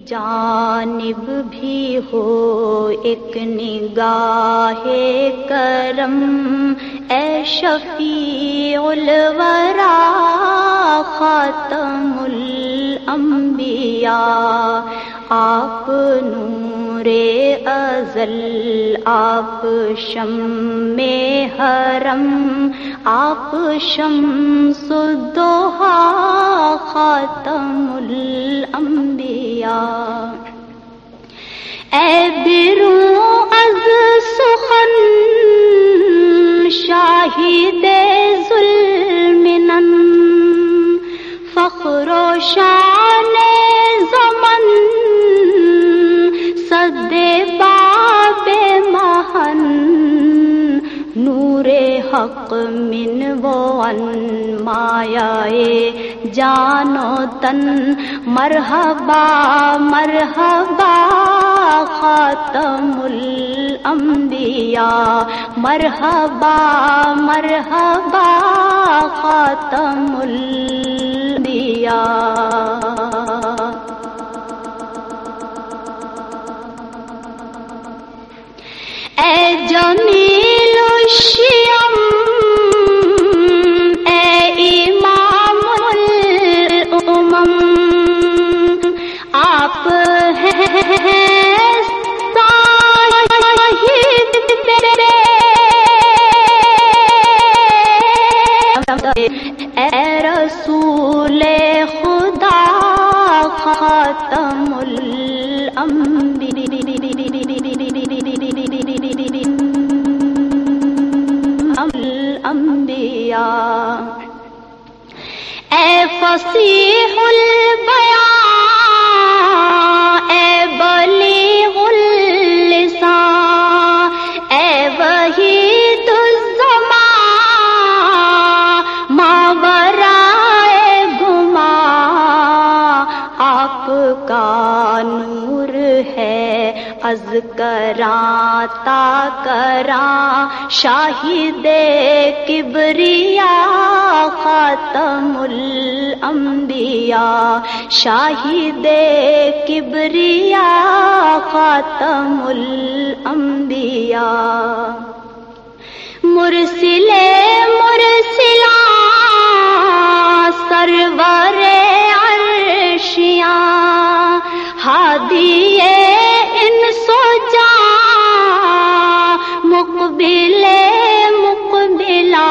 جانب بھی ہو ایک نگاہ کرم، اے شفیع الورا خاتم الانبیاء، آپ نور ازل، آپ شمع حرم، آپ شمس الضحیٰ خاتم الانبیاء، اے بروں از سخن شاہد ظلمنن، فخر و شان زمن صد باب مہن، نور حق من و عن مایائے جان و تن، مرحبا مرحبا خاتم الانبیاء، مرحبا مرحبا خاتم الانبیاء، اے جمیل الشیم، اے امام الامم، آپ ہیں اے رسول خدا خاتم الانبیاء، اے فصیح البیان، اے بلیغ اللسان، اے وحید الزمان، ماورائے گمان، آپ کا نور ہے از کراں تا کراں، شاہد کبریاء خاتم الانبیاء، شاہد کبریاء خاتم الانبیاء، مرسل مرسلاں سرور عرشیاں، ہادی انس و جاں، مقبل مقبلا،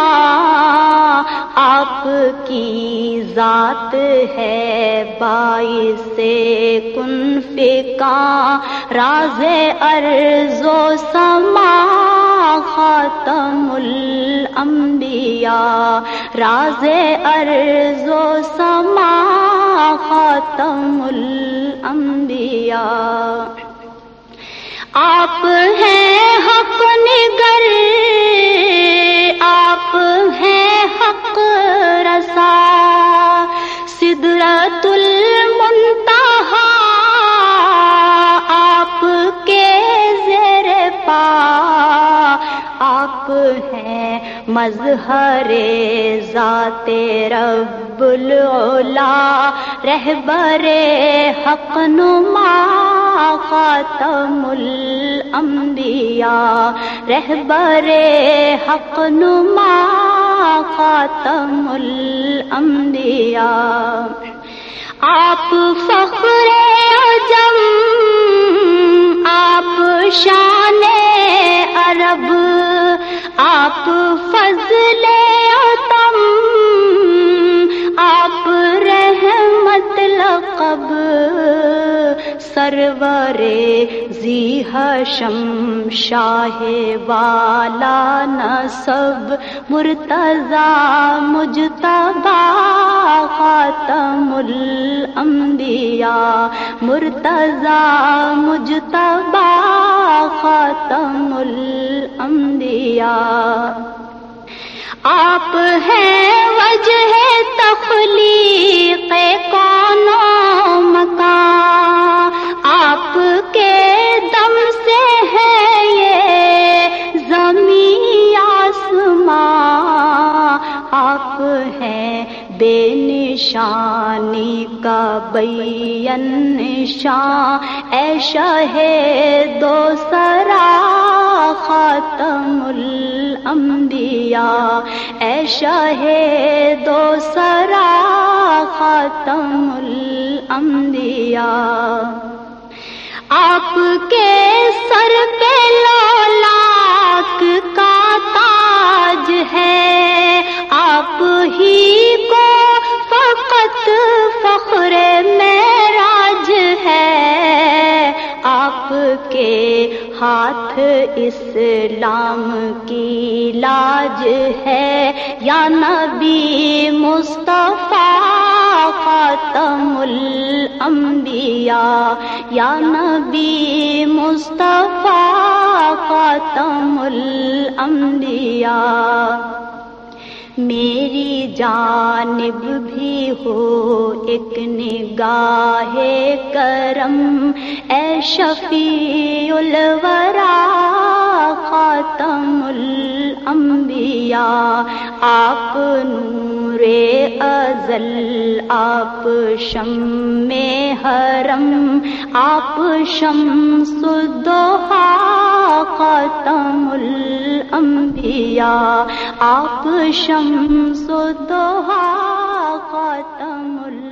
آپ کی ذات ہے باعث کن فکاں، راز ارض و سما خاتم الانبیاء، راز ارض و سما خاتم الانبیاء، آپ ہیں حق نگر، آپ ہیں حق رسا، سدرۃ المنتہا آپ کے زیر پا، آپ ہیں مظہر ذات رب العلا، رہبر حق نما خاتم الانبیاء، رہبر حق نما خاتم الانبیاء، آپ فخر عجم، آپ شان عرب، آپ فضل عتم، آپ رحمت لقب، سرور ذی حشم، شاہ والا نسب، مرتضی مجتبی خاتم الانبیاء، مرتضی مجتبی خاتم الانبیاء، آپ ہیں وجہ تخلیق کون و مکان، آپ کے دم سے ہے یہ زمین آسمان، آپ ہیں بے نشانی کا بین نشاں اے شاہ دو سرا خاتم الانبیاء، اے شاہ دو سرا خاتم الانبیاء۔ آپ کے سر پہ لولاک کا تاج ہے، آپ ہی کو فقط فخر معراج ہے، آپ کے ہاتھ اسلام کی لاج ہے، یا نبی مصطفیٰ خاتم الانبیاء، یا نبی مصطفیٰ خاتم الانبیاء۔ میری جانب بھی ہو ایک نگاہ کرم اے شفیع الورا خاتم الانبیاء۔ آپ نور ازل، آپ شمع حرم، آپ شمس الضحیٰ خاتم الانبیاء، آپ شمس الضحیٰ خاتم الانبیاء۔